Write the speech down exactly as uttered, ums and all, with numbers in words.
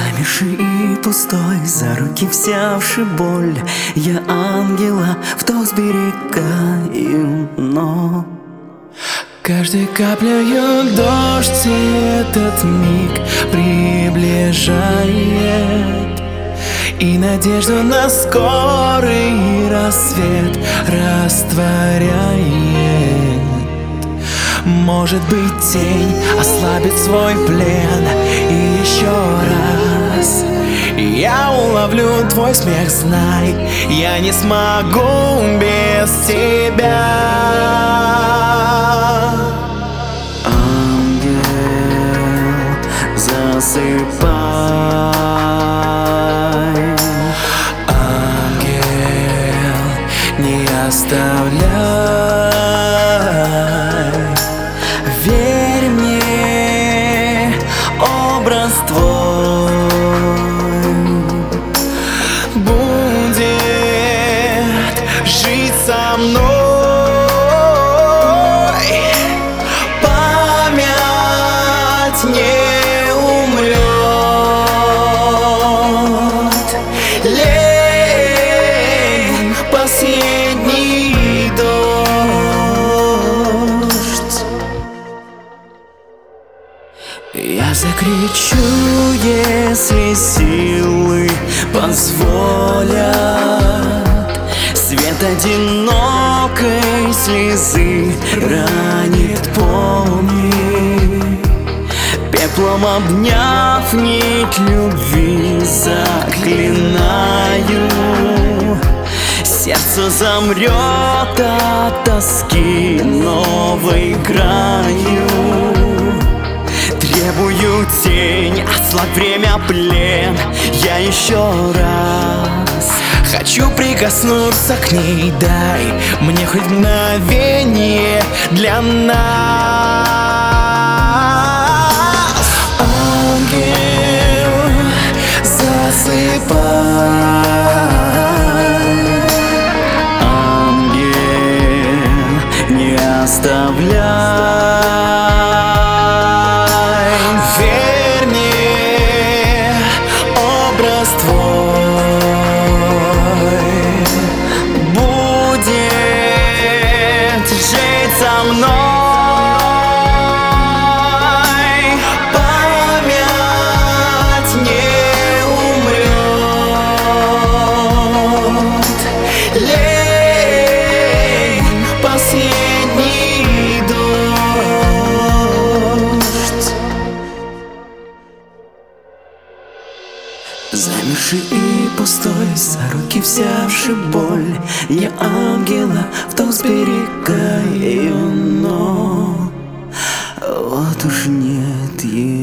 Замерший и пустой, за руки взявший боль, я ангела вдох сберегаю, но каждой каплею дождь, и этот миг приближает, и надежду на скорый рассвет растворяет. Может быть, тень ослабит свой плен, и еще раз я уловлю твой смех, знай, я не смогу без тебя. Ангел, засыпай. Ангел, не оставляй. Верь мне, образ твой будет жить со мной. Память не умрет. Лей последний дождь. Я закричу, если силы позволят. Свет одинокой слезы ранит, помни. Пеплом обняв нить любви, заклинаю. Сердце замрет от тоски новой гранью. Требую тень, ослабь время, плен. Я еще раз хочу прикоснуться к ней, дай мне хоть мгновение для нас. Ангел, засыпай. Ангел, не оставляй. Верь мне, образ твой будет жить со мной. Память не умрет. Лей последний дождь. Замерший и пустой, за руки взявший боль, я ангела вдох сберегаю, но вот уж нет ее.